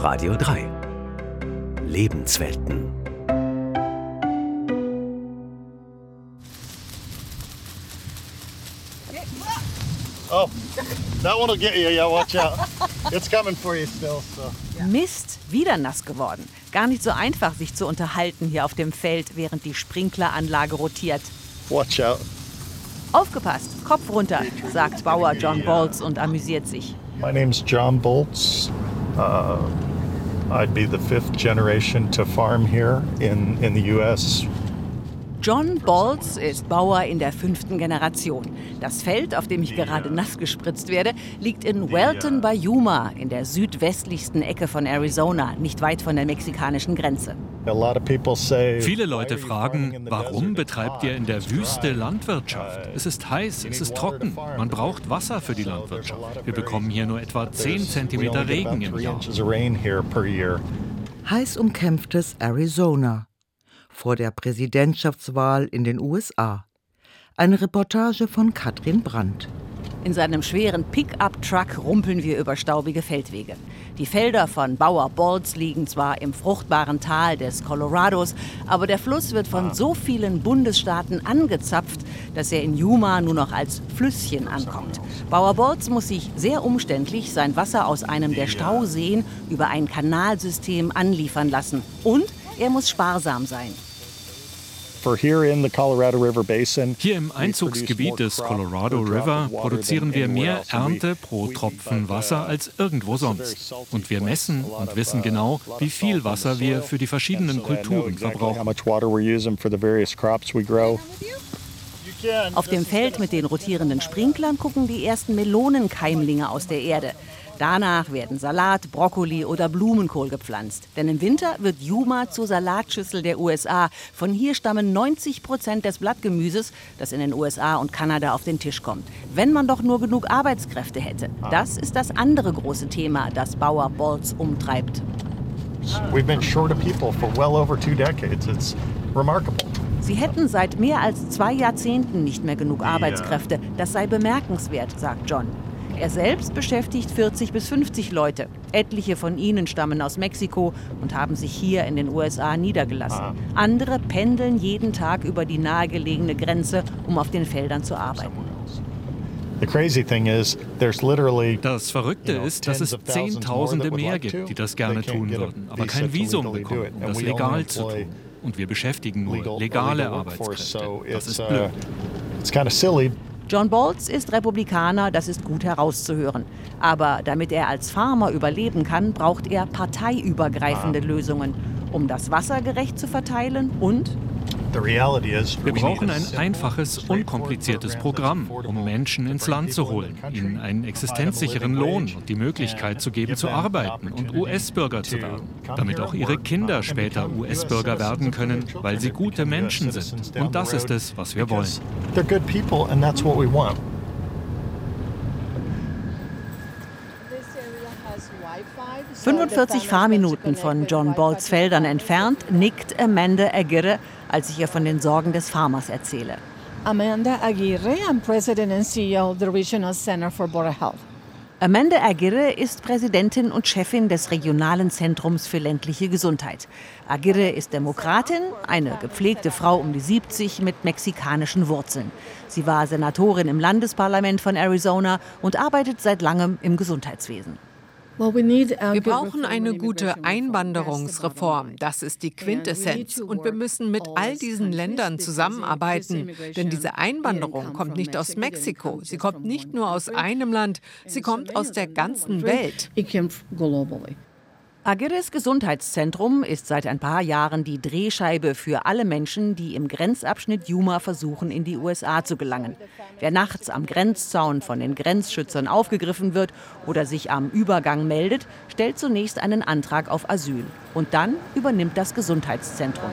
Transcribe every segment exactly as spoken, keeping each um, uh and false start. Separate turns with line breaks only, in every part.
Radio drei. Lebenswelten.
Oh, that one will get you. Yeah, watch out. It's coming for you still. So.
Mist, wieder nass geworden. Gar nicht so einfach, sich zu unterhalten hier auf dem Feld, während die Sprinkleranlage rotiert.
Watch out.
Aufgepasst, Kopf runter, sagt Bauer John Bolts und amüsiert sich.
My name's John Bolts. Uh, I'd be the fifth generation to farm here in, in the U S.
John Bolts ist Bauer in der fünften Generation. Das Feld, auf dem ich gerade nass gespritzt werde, liegt in Welton bei Yuma, in der südwestlichsten Ecke von Arizona, nicht weit von der mexikanischen Grenze.
Viele Leute fragen, warum betreibt ihr in der Wüste Landwirtschaft? Es ist heiß, es ist trocken, man braucht Wasser für die Landwirtschaft. Wir bekommen hier nur etwa zehn Zentimeter Regen im Jahr.
Heiß umkämpftes Arizona. Vor der Präsidentschaftswahl in den U S A. Eine Reportage von Katrin Brandt.
In seinem schweren Pick-up-Truck rumpeln wir über staubige Feldwege. Die Felder von Bauer Bolts liegen zwar im fruchtbaren Tal des Colorados, aber der Fluss wird von so vielen Bundesstaaten angezapft, dass er in Yuma nur noch als Flüsschen ankommt. Bauer Bolts muss sich sehr umständlich sein Wasser aus einem der Stauseen über ein Kanalsystem anliefern lassen. Und er muss sparsam sein.
Hier im Einzugsgebiet des Colorado River produzieren wir mehr Ernte pro Tropfen Wasser als irgendwo sonst. Und wir messen und wissen genau, wie viel Wasser wir für die verschiedenen Kulturen verbrauchen.
Auf dem Feld mit den rotierenden Sprinklern gucken die ersten Melonenkeimlinge aus der Erde. Danach werden Salat, Brokkoli oder Blumenkohl gepflanzt. Denn im Winter wird Yuma zur Salatschüssel der U S A. Von hier stammen neunzig Prozent des Blattgemüses, das in den U S A und Kanada auf den Tisch kommt. Wenn man doch nur genug Arbeitskräfte hätte. Das ist das andere große Thema, das Bauer Bolts umtreibt.
We've been short of people for well over two decades. It's remarkable.
Sie hätten seit mehr als zwei Jahrzehnten nicht mehr genug Arbeitskräfte. Das sei bemerkenswert, sagt John. Er selbst beschäftigt vierzig bis fünfzig Leute. Etliche von ihnen stammen aus Mexiko und haben sich hier in den U S A niedergelassen. Andere pendeln jeden Tag über die nahegelegene Grenze, um auf den Feldern zu arbeiten.
Das Verrückte ist, dass es Zehntausende mehr gibt, die das gerne tun würden, aber kein Visum bekommen, um das legal zu tun. Und wir beschäftigen nur legale Arbeitskräfte. Das ist blöd.
John Bolts ist Republikaner, das ist gut herauszuhören. Aber damit er als Farmer überleben kann, braucht er parteiübergreifende Lösungen, um das Wasser gerecht zu verteilen und...
Wir brauchen ein einfaches, unkompliziertes Programm, um Menschen ins Land zu holen, ihnen einen existenzsicheren Lohn und die Möglichkeit zu geben, zu arbeiten und U S-Bürger zu werden, damit auch ihre Kinder später U S-Bürger werden können, weil sie gute Menschen sind. Und das ist es, was wir wollen.
fünfundvierzig Fahrminuten von John Bolts Feldern entfernt nickt Amanda Aguirre, als ich ihr von den Sorgen des Farmers erzähle.
Amanda Aguirre, I'm President and C E O of the Regional Center for Border Health.
Amanda Aguirre ist Präsidentin und Chefin des Regionalen Zentrums für ländliche Gesundheit. Aguirre ist Demokratin, eine gepflegte Frau um die siebzig mit mexikanischen Wurzeln. Sie war Senatorin im Landesparlament von Arizona und arbeitet seit langem im Gesundheitswesen.
Wir brauchen eine gute Einwanderungsreform. Das ist die Quintessenz. Und wir müssen mit all diesen Ländern zusammenarbeiten. Denn diese Einwanderung kommt nicht aus Mexiko. Sie kommt nicht nur aus einem Land, sie kommt aus der ganzen Welt.
Aguirres Gesundheitszentrum ist seit ein paar Jahren die Drehscheibe für alle Menschen, die im Grenzabschnitt Yuma versuchen, in die U S A zu gelangen. Wer nachts am Grenzzaun von den Grenzschützern aufgegriffen wird oder sich am Übergang meldet, stellt zunächst einen Antrag auf Asyl. Und dann übernimmt das Gesundheitszentrum.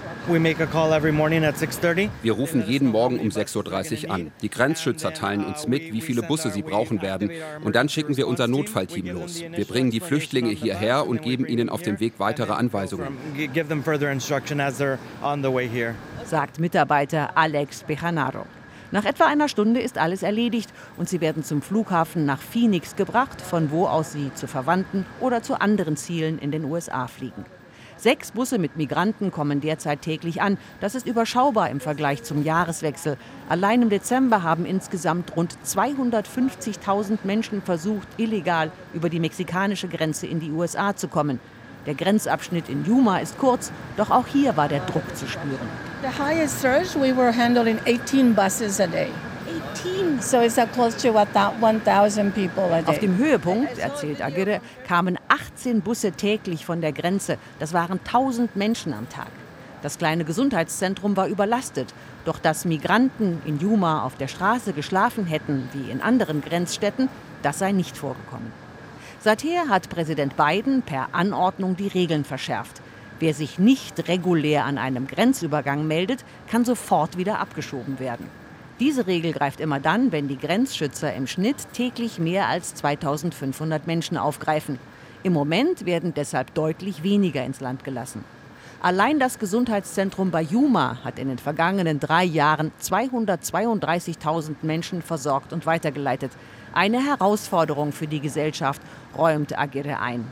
Wir rufen jeden Morgen um sechs Uhr dreißig an. Die Grenzschützer teilen uns mit, wie viele Busse sie brauchen werden. Und dann schicken wir unser Notfallteam los. Wir bringen die Flüchtlinge hierher und geben ihnen auf dem Weg weitere Anweisungen.
Sagt Mitarbeiter Alex Bejanaro. Nach etwa einer Stunde ist alles erledigt und sie werden zum Flughafen nach Phoenix gebracht, von wo aus sie zu Verwandten oder zu anderen Zielen in den U S A fliegen. Sechs Busse mit Migranten kommen derzeit täglich an. Das ist überschaubar im Vergleich zum Jahreswechsel. Allein im Dezember haben insgesamt rund zweihundertfünfzigtausend Menschen versucht, illegal über die mexikanische Grenze in die U S A zu kommen. Der Grenzabschnitt in Yuma ist kurz, doch auch hier war der Druck zu spüren.
The highest surge, we were handling eighteen buses a day. eighteen, so it's close to one thousand people a day.
Auf dem Höhepunkt, erzählt Aguirre, kamen achtzehn Busse täglich von der Grenze. Das waren tausend Menschen am Tag. Das kleine Gesundheitszentrum war überlastet. Doch dass Migranten in Yuma auf der Straße geschlafen hätten, wie in anderen Grenzstädten, das sei nicht vorgekommen. Seither hat Präsident Biden per Anordnung die Regeln verschärft. Wer sich nicht regulär an einem Grenzübergang meldet, kann sofort wieder abgeschoben werden. Diese Regel greift immer dann, wenn die Grenzschützer im Schnitt täglich mehr als zweitausendfünfhundert Menschen aufgreifen. Im Moment werden deshalb deutlich weniger ins Land gelassen. Allein das Gesundheitszentrum bei Yuma hat in den vergangenen drei Jahren zweihundertzweiunddreißigtausend Menschen versorgt und weitergeleitet. Eine Herausforderung für die Gesellschaft, räumt Aguirre ein.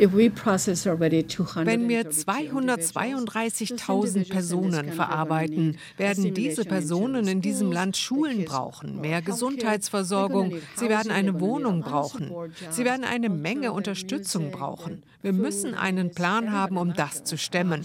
Wenn wir zweihundertzweiunddreißigtausend Personen verarbeiten, werden diese Personen in diesem Land Schulen brauchen, mehr Gesundheitsversorgung, sie werden eine Wohnung brauchen, sie werden eine Menge Unterstützung brauchen. Wir müssen einen Plan haben, um das zu stemmen.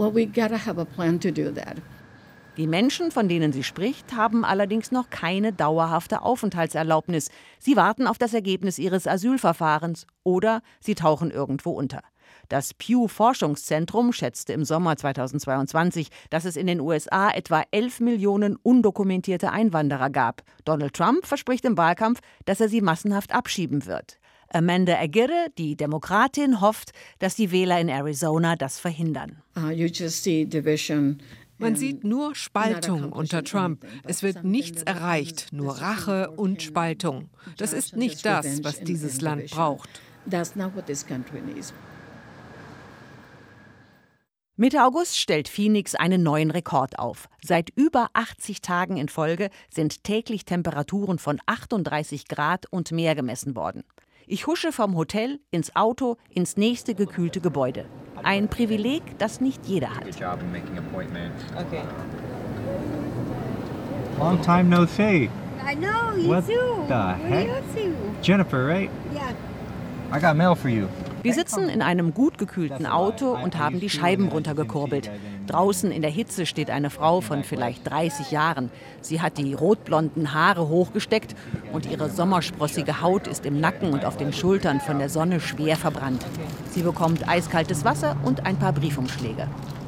Die Menschen, von denen sie spricht, haben allerdings noch keine dauerhafte Aufenthaltserlaubnis. Sie warten auf das Ergebnis ihres Asylverfahrens oder sie tauchen irgendwo unter. Das Pew-Forschungszentrum schätzte im Sommer zweitausendzweiundzwanzig, dass es in den U S A etwa elf Millionen undokumentierte Einwanderer gab. Donald Trump verspricht im Wahlkampf, dass er sie massenhaft abschieben wird. Amanda Aguirre, die Demokratin, hofft, dass die Wähler in Arizona das verhindern.
Uh, you just see division.
Man sieht nur Spaltung unter Trump. Es wird nichts erreicht, nur Rache und Spaltung. Das ist nicht das, was dieses Land braucht.
Mitte August stellt Phoenix einen neuen Rekord auf. Seit über achtzig Tagen in Folge sind täglich Temperaturen von achtunddreißig Grad und mehr gemessen worden. Ich husche vom Hotel ins Auto, ins nächste gekühlte Gebäude. Ein Privileg, das nicht jeder hat.
Okay. Long time no see.
I know, you
What
too.
the heck?
You too.
Jennifer, right?
Yeah.
I got mail for you.
Wir sitzen in einem gut gekühlten Auto und haben die Scheiben runtergekurbelt. Draußen in der Hitze steht eine Frau von vielleicht dreißig Jahren. Sie hat die rotblonden Haare hochgesteckt und ihre sommersprossige Haut ist im Nacken und auf den Schultern von der Sonne schwer verbrannt. Sie bekommt eiskaltes Wasser und ein paar Briefumschläge.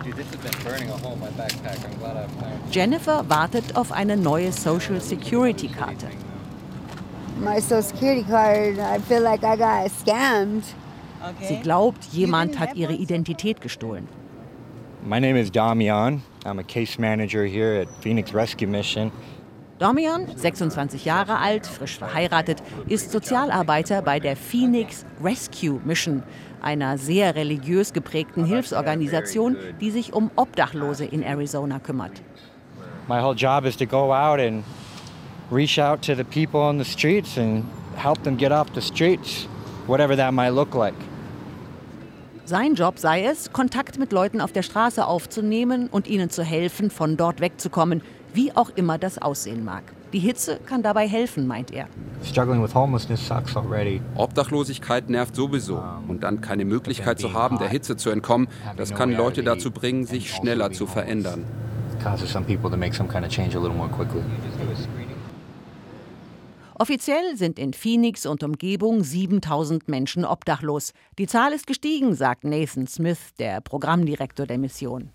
Jennifer wartet auf eine neue Social Security Karte.
My Social Security card, I feel like I got scammed.
Sie glaubt, jemand hat ihre Identität gestohlen.
My name is Damian. I'm a case manager here at Phoenix Rescue Mission.
Damian, sechsundzwanzig Jahre alt, frisch verheiratet, ist Sozialarbeiter bei der Phoenix Rescue Mission, einer sehr religiös geprägten Hilfsorganisation, die sich um Obdachlose in Arizona kümmert.
My whole job is to go out and reach out to the people on the streets and help them get off the streets, whatever that might look like.
Sein Job sei es, Kontakt mit Leuten auf der Straße aufzunehmen und ihnen zu helfen, von dort wegzukommen, wie auch immer das aussehen mag. Die Hitze kann dabei helfen, meint er.
Struggling with homelessness sucks already.
Obdachlosigkeit nervt sowieso. Und dann keine Möglichkeit zu haben, der Hitze zu entkommen, das kann Leute dazu bringen, sich schneller zu verändern.
Causes some people to make some kind of change a little more quickly.
Offiziell sind in Phoenix und Umgebung siebentausend Menschen obdachlos. Die Zahl ist gestiegen, sagt Nathan Smith, der Programmdirektor der Mission.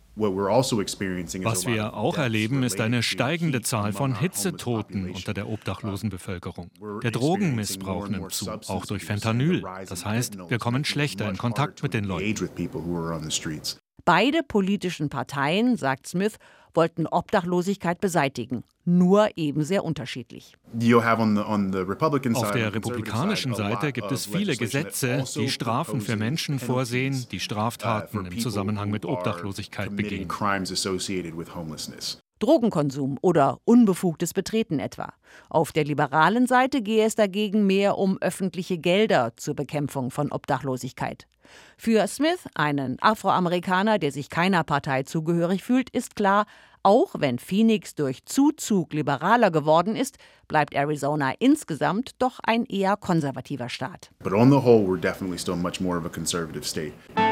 Was wir auch erleben, ist eine steigende Zahl von Hitzetoten unter der obdachlosen Bevölkerung. Der Drogenmissbrauch nimmt zu, auch durch Fentanyl. Das heißt, wir kommen schlechter in Kontakt mit den Leuten.
Beide politischen Parteien, sagt Smith, wollten Obdachlosigkeit beseitigen, nur eben sehr unterschiedlich.
Auf der republikanischen Seite gibt es viele Gesetze, die Strafen für Menschen vorsehen, die Straftaten im Zusammenhang mit Obdachlosigkeit begehen.
Drogenkonsum oder unbefugtes Betreten etwa. Auf der liberalen Seite gehe es dagegen mehr um öffentliche Gelder zur Bekämpfung von Obdachlosigkeit. Für Smith, einen Afroamerikaner, der sich keiner Partei zugehörig fühlt, ist klar, auch wenn Phoenix durch Zuzug liberaler geworden ist, bleibt Arizona insgesamt doch ein eher konservativer Staat.
But on the whole, we're definitely still much more of a conservative state.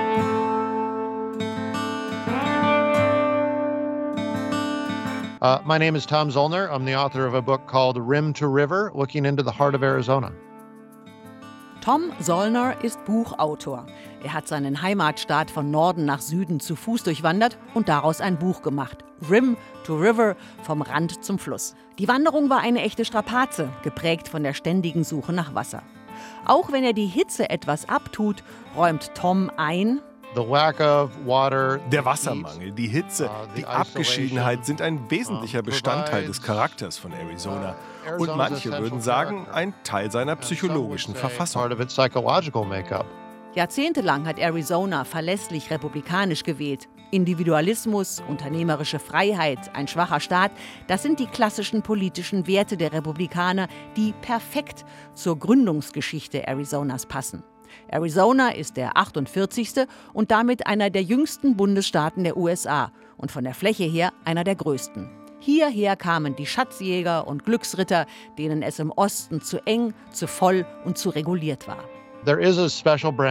Uh, my name is Tom Zollner. I'm the author of a book called Rim to River, Looking into the Heart of Arizona.
Tom Zollner ist Buchautor. Er hat seinen Heimatstaat von Norden nach Süden zu Fuß durchwandert und daraus ein Buch gemacht. Rim to River, vom Rand zum Fluss. Die Wanderung war eine echte Strapaze, geprägt von der ständigen Suche nach Wasser. Auch wenn er die Hitze etwas abtut, räumt Tom ein:
The lack of water,
der Wassermangel, die Hitze, die Abgeschiedenheit sind ein wesentlicher Bestandteil des Charakters von Arizona. Und manche würden sagen, ein Teil seiner psychologischen Verfassung.
Jahrzehntelang hat Arizona verlässlich republikanisch gewählt. Individualismus, unternehmerische Freiheit, ein schwacher Staat, das sind die klassischen politischen Werte der Republikaner, die perfekt zur Gründungsgeschichte Arizonas passen. Arizona ist der achtundvierzigste und damit einer der jüngsten Bundesstaaten der U S A und von der Fläche her einer der größten. Hierher kamen die Schatzjäger und Glücksritter, denen es im Osten zu eng, zu voll und zu reguliert war.
Es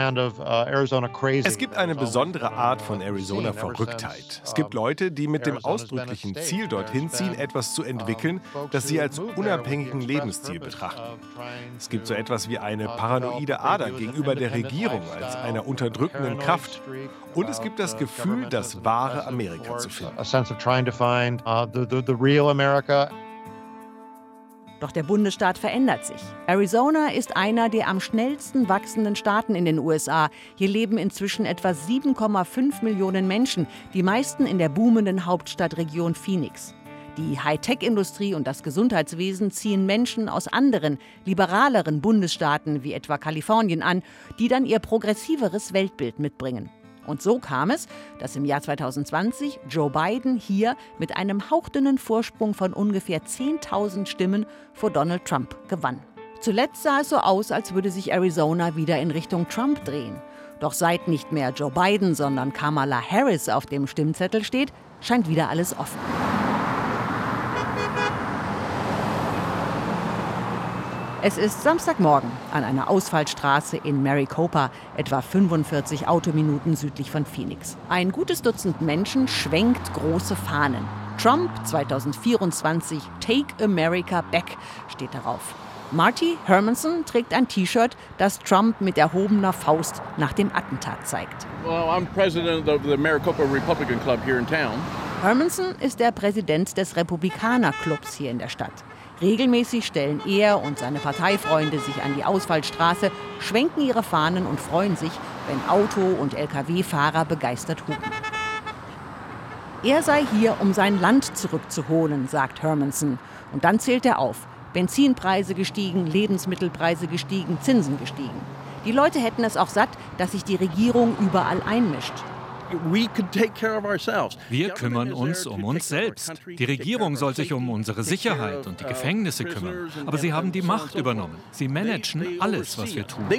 gibt eine besondere Art von Arizona-Verrücktheit. Es gibt Leute, die mit dem ausdrücklichen Ziel dorthin ziehen, etwas zu entwickeln, das sie als unabhängigen Lebensstil betrachten. Es gibt so etwas wie eine paranoide Ader gegenüber der Regierung als einer unterdrückenden Kraft. Und es gibt das Gefühl, das wahre Amerika zu finden.
Doch der Bundesstaat verändert sich. Arizona ist einer der am schnellsten wachsenden Staaten in den U S A. Hier leben inzwischen etwa sieben Komma fünf Millionen Menschen, die meisten in der boomenden Hauptstadtregion Phoenix. Die Hightech-Industrie und das Gesundheitswesen ziehen Menschen aus anderen, liberaleren Bundesstaaten wie etwa Kalifornien an, die dann ihr progressiveres Weltbild mitbringen. Und so kam es, dass im Jahr zweitausendzwanzig Joe Biden hier mit einem hauchdünnen Vorsprung von ungefähr zehntausend Stimmen vor Donald Trump gewann. Zuletzt sah es so aus, als würde sich Arizona wieder in Richtung Trump drehen. Doch seit nicht mehr Joe Biden, sondern Kamala Harris auf dem Stimmzettel steht, scheint wieder alles offen. Es ist Samstagmorgen an einer Ausfallstraße in Maricopa, etwa fünfundvierzig Autominuten südlich von Phoenix. Ein gutes Dutzend Menschen schwenkt große Fahnen. Trump zweitausendvierundzwanzig, Take America Back steht darauf. Marty Hermanson trägt ein T-Shirt, das Trump mit erhobener Faust nach dem Attentat zeigt.
Well, I'm president of the Maricopa Republican Club here in town.
Hermanson ist der Präsident des Republikanerclubs hier in der Stadt. Regelmäßig stellen er und seine Parteifreunde sich an die Ausfallstraße, schwenken ihre Fahnen und freuen sich, wenn Auto- und L K W-Fahrer begeistert hupen. Er sei hier, um sein Land zurückzuholen, sagt Hermanson. Und dann zählt er auf. Benzinpreise gestiegen, Lebensmittelpreise gestiegen, Zinsen gestiegen. Die Leute hätten es auch satt, dass sich die Regierung überall einmischt.
Wir kümmern uns um uns selbst. Die Regierung soll sich um unsere Sicherheit und die Gefängnisse kümmern. Aber sie haben die Macht übernommen. Sie managen alles, was wir tun.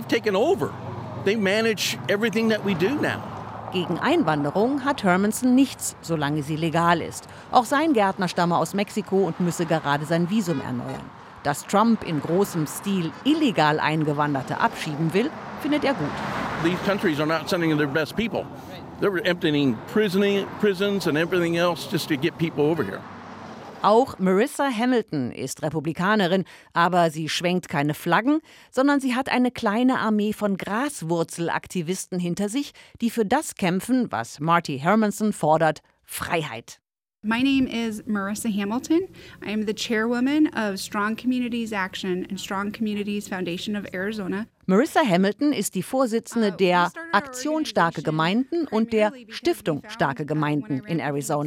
Gegen Einwanderung hat Hermanson nichts, solange sie legal ist. Auch sein Gärtner stamme aus Mexiko und müsse gerade sein Visum erneuern. Dass Trump in großem Stil illegal Eingewanderte abschieben will, findet er gut.
These countries are not sending their best people. They're emptying prisons and everything else just to get people over here.
Auch Marissa Hamilton ist Republikanerin, aber sie schwenkt keine Flaggen, sondern sie hat eine kleine Armee von Graswurzelaktivisten hinter sich, die für das kämpfen, was Marty Hermanson fordert: Freiheit.
My name is Marissa Hamilton. I am the chairwoman of Strong Communities Action and Strong Communities Foundation of Arizona.
Marissa Hamilton ist die Vorsitzende der Aktion Starke Gemeinden und der Stiftung Starke Gemeinden in Arizona.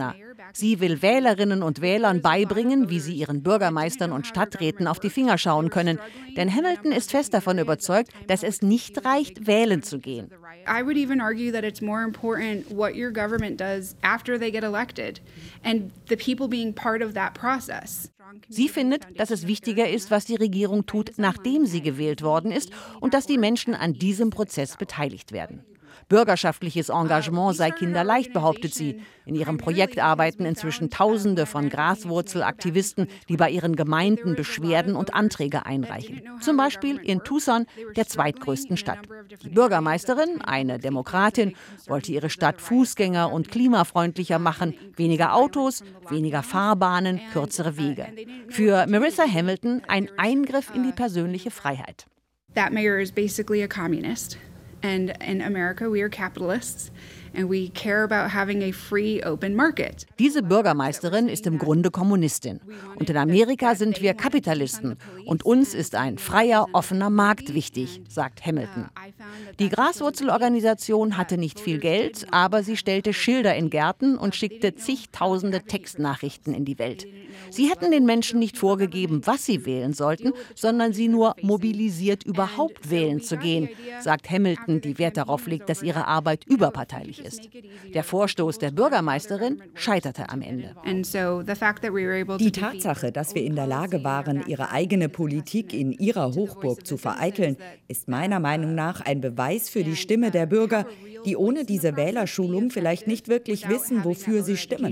Sie will Wählerinnen und Wählern beibringen, wie sie ihren Bürgermeistern und Stadträten auf die Finger schauen können. Denn Hamilton ist fest davon überzeugt, dass es nicht reicht, wählen zu gehen.
I would even argue that it's more important what your government does after they get elected and the people being part of that process.
Sie findet, dass es wichtiger ist, was die Regierung tut, nachdem sie gewählt worden ist und dass die Menschen an diesem Prozess beteiligt werden. Bürgerschaftliches Engagement sei kinderleicht, behauptet sie. In ihrem Projekt arbeiten inzwischen Tausende von Graswurzelaktivisten, die bei ihren Gemeinden Beschwerden und Anträge einreichen. Zum Beispiel in Tucson, der zweitgrößten Stadt. Die Bürgermeisterin, eine Demokratin, wollte ihre Stadt fußgänger- und klimafreundlicher machen. Weniger Autos, weniger Fahrbahnen, kürzere Wege. Für Marissa Hamilton ein Eingriff in die persönliche Freiheit.
That mayor is basically a communist. And in America, we are capitalists and we care about having a free, open market.
Diese Bürgermeisterin ist im Grunde Kommunistin. Und in Amerika sind wir Kapitalisten. Und uns ist ein freier, offener Markt wichtig, sagt Hamilton. Die Graswurzelorganisation hatte nicht viel Geld, aber sie stellte Schilder in Gärten und schickte zigtausende Textnachrichten in die Welt. Sie hätten den Menschen nicht vorgegeben, was sie wählen sollten, sondern sie nur mobilisiert, überhaupt wählen zu gehen, sagt Hamilton, die Wert darauf legt, dass ihre Arbeit überparteilich ist. Der Vorstoß der Bürgermeisterin scheiterte am Ende.
Die Tatsache, dass wir in der Lage waren, ihre eigene Politik in ihrer Hochburg zu vereiteln, ist meiner Meinung nach ein Beweis für die Stimme der Bürger, die ohne diese Wählerschulung vielleicht nicht wirklich wissen, wofür sie stimmen.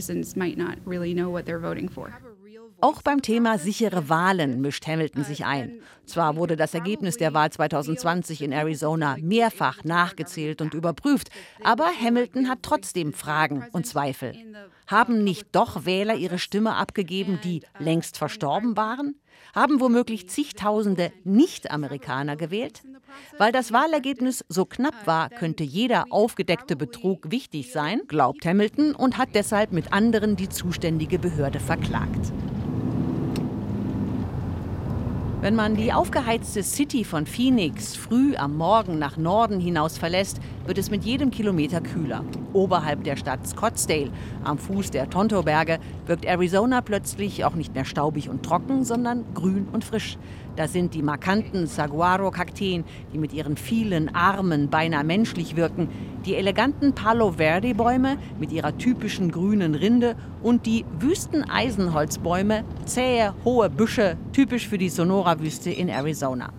Auch beim Thema sichere Wahlen mischt Hamilton sich ein. Zwar wurde das Ergebnis der Wahl zweitausendzwanzig in Arizona mehrfach nachgezählt und überprüft, aber Hamilton hat trotzdem Fragen und Zweifel. Haben nicht doch Wähler ihre Stimme abgegeben, die längst verstorben waren? Haben womöglich zigtausende Nicht-Amerikaner gewählt? Weil das Wahlergebnis so knapp war, könnte jeder aufgedeckte Betrug wichtig sein, glaubt Hamilton, und hat deshalb mit anderen die zuständige Behörde verklagt. Wenn man die aufgeheizte City von Phoenix früh am Morgen nach Norden hinaus verlässt, wird es mit jedem Kilometer kühler. Oberhalb der Stadt Scottsdale, am Fuß der Tonto-Berge, wirkt Arizona plötzlich auch nicht mehr staubig und trocken, sondern grün und frisch. Da sind die markanten Saguaro-Kakteen, die mit ihren vielen Armen beinahe menschlich wirken, die eleganten Palo Verde-Bäume mit ihrer typischen grünen Rinde und die Wüsteneisenholzbäume, zähe, hohe Büsche, typisch für die Sonora-Wüste in Arizona.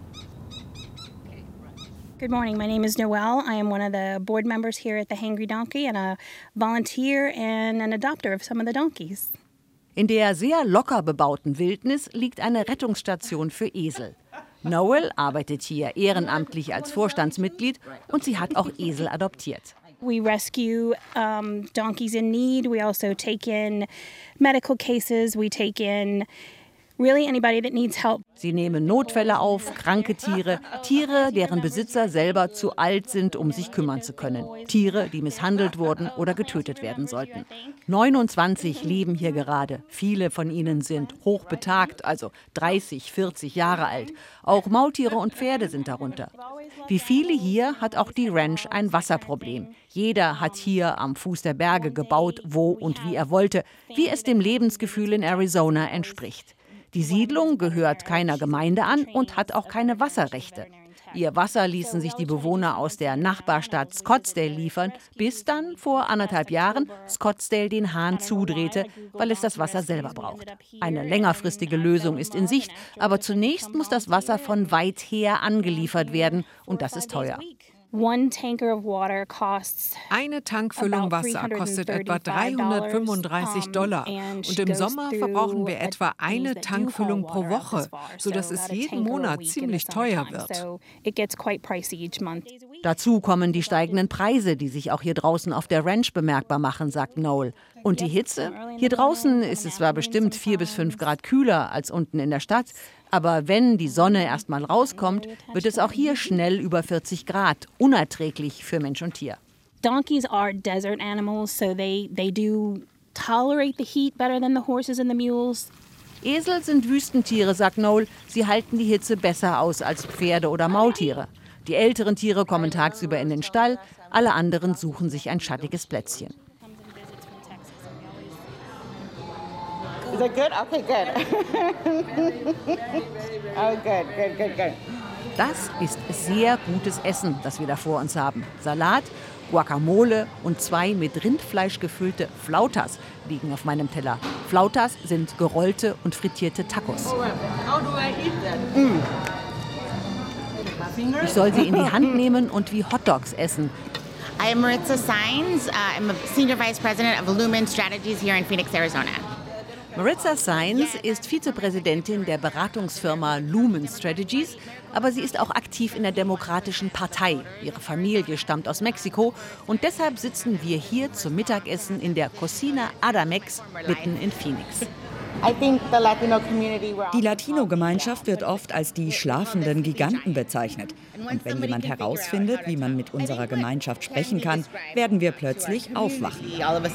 Good morning. My name is Noelle. I am one of the board members here at the Hangry Donkey and a volunteer and an adopter of some of the donkeys.
In der sehr locker bebauten Wildnis liegt eine Rettungsstation für Esel. Noel arbeitet hier ehrenamtlich als Vorstandsmitglied und sie hat auch Esel adoptiert.
We rescue um, donkeys in need. We also take in medical cases. We take in really anybody that needs help.
Sie nehmen Notfälle auf, kranke Tiere, Tiere, deren Besitzer selber zu alt sind, um sich kümmern zu können. Tiere, die misshandelt wurden oder getötet werden sollten. neunundzwanzig leben hier gerade. Viele von ihnen sind hochbetagt, also dreißig, vierzig Jahre alt. Auch Maultiere und Pferde sind darunter. Wie viele hier hat auch die Ranch ein Wasserproblem. Jeder hat hier am Fuß der Berge gebaut, wo und wie er wollte, wie es dem Lebensgefühl in Arizona entspricht. Die Siedlung gehört keiner Gemeinde an und hat auch keine Wasserrechte. Ihr Wasser ließen sich die Bewohner aus der Nachbarstadt Scottsdale liefern, bis dann vor anderthalb Jahren Scottsdale den Hahn zudrehte, weil es das Wasser selber braucht. Eine längerfristige Lösung ist in Sicht, aber zunächst muss das Wasser von weit her angeliefert werden und das ist teuer.
Eine Tankfüllung Wasser kostet etwa dreihundertfünfunddreißig Dollar und im Sommer verbrauchen wir etwa eine Tankfüllung pro Woche, sodass es jeden Monat ziemlich teuer wird.
Dazu kommen die steigenden Preise, die sich auch hier draußen auf der Ranch bemerkbar machen, sagt Noel. Und die Hitze? Hier draußen ist es zwar bestimmt vier bis fünf Grad kühler als unten in der Stadt, aber wenn die Sonne erst mal rauskommt, wird es auch hier schnell über vierzig Grad, unerträglich für Mensch und Tier.
Donkeys are desert animals, so they they do tolerate the heat better than the horses and the mules.
Esel sind Wüstentiere, sagt Noel. Sie halten die Hitze besser aus als Pferde oder Maultiere. Die älteren Tiere kommen tagsüber in den Stall, alle anderen suchen sich ein schattiges Plätzchen.
Is that good? Okay, good. Oh, good, good, good, good.
Das ist sehr gutes Essen, das wir da vor uns haben. Salat, Guacamole und zwei mit Rindfleisch gefüllte Flautas liegen auf meinem Teller. Flautas sind gerollte und frittierte Tacos. Ich soll sie in die Hand nehmen und wie Hotdogs essen.
I'm Maritza Saenz. Uh, I'm a Senior Vice President of Lumen Strategies here in Phoenix, Arizona.
Maritza Saenz ist Vizepräsidentin der Beratungsfirma Lumen Strategies, aber sie ist auch aktiv in der Demokratischen Partei. Ihre Familie stammt aus Mexiko und deshalb sitzen wir hier zum Mittagessen in der Cocina Adamex mitten in Phoenix.
Die Latino-Gemeinschaft wird oft als die schlafenden Giganten bezeichnet. Und wenn jemand herausfindet, wie man mit unserer Gemeinschaft sprechen kann, werden wir plötzlich aufwachen.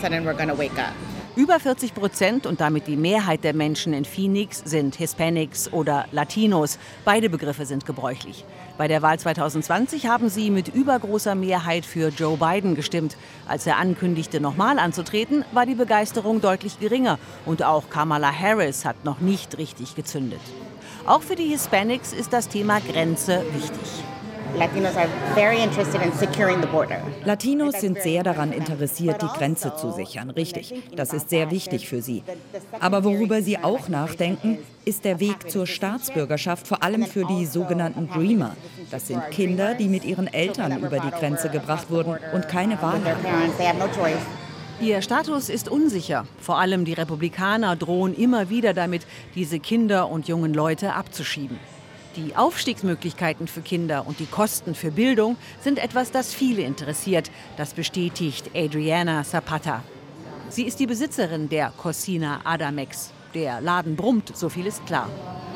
Über vierzig Prozent und damit die Mehrheit der Menschen in Phoenix sind Hispanics oder Latinos. Beide Begriffe sind gebräuchlich. Bei der Wahl zwanzig zwanzig haben sie mit übergroßer Mehrheit für Joe Biden gestimmt. Als er ankündigte, nochmal anzutreten, war die Begeisterung deutlich geringer. Und auch Kamala Harris hat noch nicht richtig gezündet. Auch für die Hispanics ist das Thema Grenze wichtig.
Latinos are very interested in securing the border.
Latinos sind sehr daran interessiert, die Grenze zu sichern. Richtig, das ist sehr wichtig für sie. Aber worüber sie auch nachdenken, ist der Weg zur Staatsbürgerschaft, vor allem für die sogenannten Dreamer. Das sind Kinder, die mit ihren Eltern über die Grenze gebracht wurden und keine Wahl haben.
Ihr Status ist unsicher. Vor allem die Republikaner drohen immer wieder damit, diese Kinder und jungen Leute abzuschieben. Die Aufstiegsmöglichkeiten für Kinder und die Kosten für Bildung sind etwas, das viele interessiert. Das bestätigt Adriana Zapata. Sie ist die Besitzerin der Cocina Adamex. Der Laden brummt, so viel ist klar.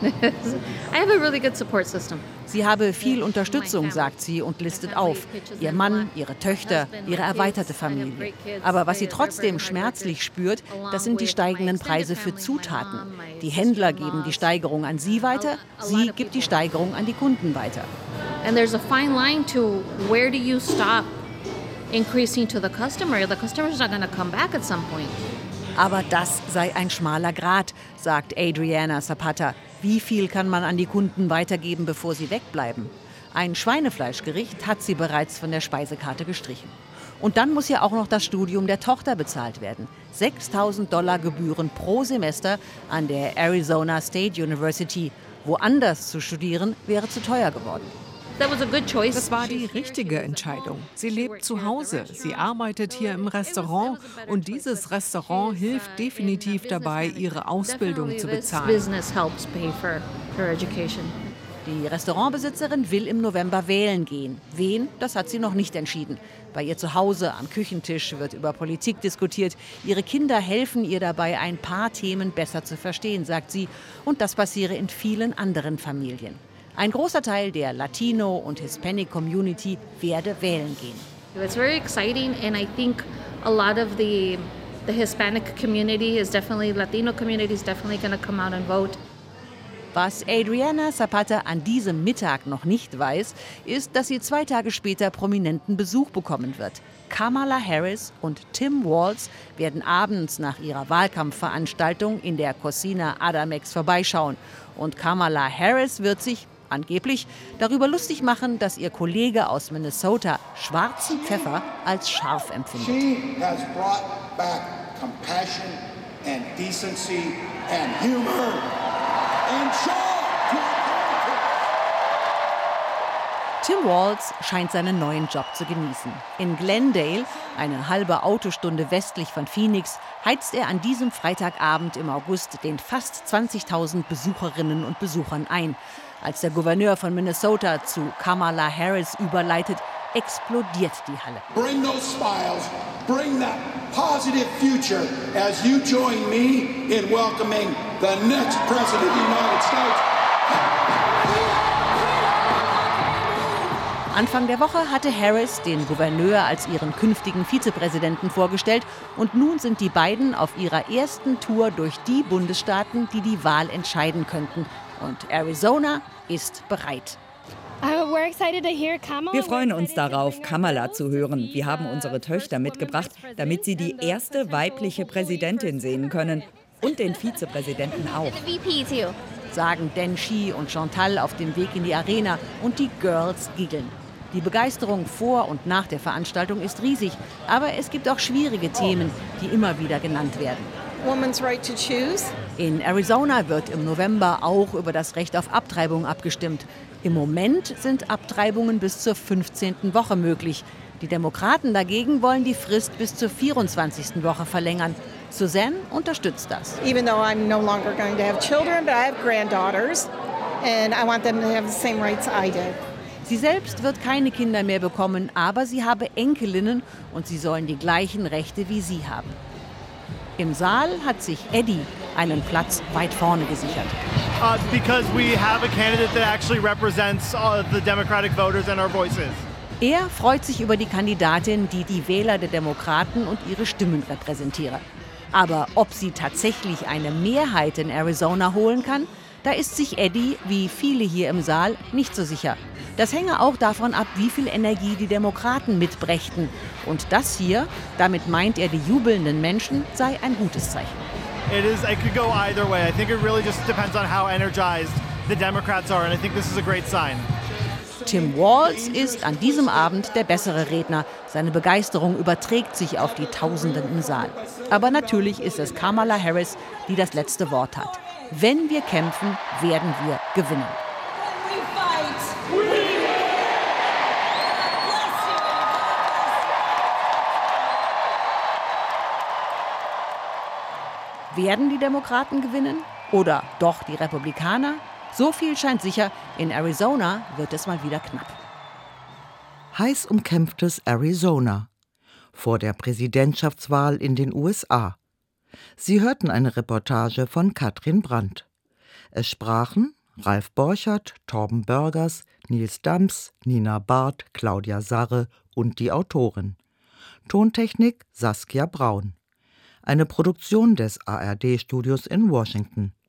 I have a really good support system.
Sie habe viel Unterstützung, sagt sie und listet auf. Ihr Mann, ihre Töchter, ihre erweiterte Familie. Aber was sie trotzdem schmerzlich spürt, das sind die steigenden Preise für Zutaten. Die Händler geben die Steigerung an sie weiter, sie gibt die Steigerung an die Kunden weiter.
And there's a fine line to where do you stop increasing to the customer? The customer's not going to come back at some point.
Aber das sei ein schmaler Grat, sagt Adriana Zapata. Wie viel kann man an die Kunden weitergeben, bevor sie wegbleiben? Ein Schweinefleischgericht hat sie bereits von der Speisekarte gestrichen. Und dann muss ja auch noch das Studium der Tochter bezahlt werden. sechstausend Dollar Gebühren pro Semester an der Arizona State University. Woanders zu studieren, wäre zu teuer geworden.
Das war die richtige Entscheidung. Sie lebt zu Hause, sie arbeitet hier im Restaurant und dieses Restaurant hilft definitiv dabei, ihre Ausbildung zu bezahlen.
Die Restaurantbesitzerin will im November wählen gehen. Wen, das hat sie noch nicht entschieden. Bei ihr zu Hause am Küchentisch wird über Politik diskutiert. Ihre Kinder helfen ihr dabei, ein paar Themen besser zu verstehen, sagt sie. Und das passiere in vielen anderen Familien. Ein großer Teil der Latino- und Hispanic-Community werde wählen gehen.
It's very exciting and I think a lot of the the Hispanic community is definitely, Latino community is definitely going to come out and vote.
Was Adriana Zapata an diesem Mittag noch nicht weiß, ist, dass sie zwei Tage später prominenten Besuch bekommen wird. Kamala Harris und Tim Walz werden abends nach ihrer Wahlkampfveranstaltung in der Cocina Adamex vorbeischauen. Und Kamala Harris wird sich angeblich darüber lustig machen, dass ihr Kollege aus Minnesota schwarzen Pfeffer als scharf empfindet.
She has brought back compassion and decency and humor and joy.
Tim Walz scheint seinen neuen Job zu genießen. In Glendale, eine halbe Autostunde westlich von Phoenix, heizt er an diesem Freitagabend im August den fast zwanzigtausend Besucherinnen und Besuchern ein. Als der Gouverneur von Minnesota zu Kamala Harris überleitet, explodiert die Halle.
Bring those smiles, bring that positive future as you join me in welcoming the next president of the United States.
Anfang der Woche hatte Harris den Gouverneur als ihren künftigen Vizepräsidenten vorgestellt und nun sind die beiden auf ihrer ersten Tour durch die Bundesstaaten, die die Wahl entscheiden könnten. Und Arizona ist bereit.
Wir freuen uns darauf, Kamala zu hören. Wir haben unsere Töchter mitgebracht, damit sie die erste weibliche Präsidentin sehen können. Und den Vizepräsidenten auch,
The V P too.
sagen Dan Shi und Chantal auf dem Weg in die Arena und die Girls giggeln. Die Begeisterung vor und nach der Veranstaltung ist riesig, aber es gibt auch schwierige Themen, die immer wieder genannt werden.
Woman's right to choose.
In Arizona wird im November auch über das Recht auf Abtreibung abgestimmt. Im Moment sind Abtreibungen bis zur fünfzehnten Woche möglich. Die Demokraten dagegen wollen die Frist bis zur vierundzwanzigsten Woche verlängern. Suzanne unterstützt das.
Even though I'm no longer going to have children, but I have granddaughters and I want them to have the same rights I did.
Sie selbst wird keine Kinder mehr bekommen, aber sie habe Enkelinnen und sie sollen die gleichen Rechte wie sie haben. Im Saal hat sich Eddie einen Platz weit vorne gesichert.
Uh, because we have a candidate that actually represents uh, the Democratic voters and our voices.
Er freut sich über die Kandidatin, die die Wähler der Demokraten und ihre Stimmen repräsentiere. Aber ob sie tatsächlich eine Mehrheit in Arizona holen kann, da ist sich Eddie, wie viele hier im Saal, nicht so sicher. Das hänge auch davon ab, wie viel Energie die Demokraten mitbrächten. Und das hier, damit meint er die jubelnden Menschen, sei ein gutes Zeichen.
It is, it could go either way. I think it really just depends on how energized the Democrats are, and I think this is a great sign.
Tim Walz ist an diesem Abend der bessere Redner. Seine Begeisterung überträgt sich auf die Tausenden im Saal. Aber natürlich ist es Kamala Harris, die das letzte Wort hat. Wenn wir kämpfen, werden wir gewinnen. Werden die Demokraten gewinnen? Oder doch die Republikaner? So viel scheint sicher, in Arizona wird es mal wieder knapp.
Heiß umkämpftes Arizona. Vor der Präsidentschaftswahl in den U S A. Sie hörten eine Reportage von Katrin Brandt. Es sprachen Ralf Borchert, Torben Börgers, Nils Dams, Nina Barth, Claudia Sarre und die Autorin. Tontechnik Saskia Braun. Eine Produktion des A R D-Studios in Washington.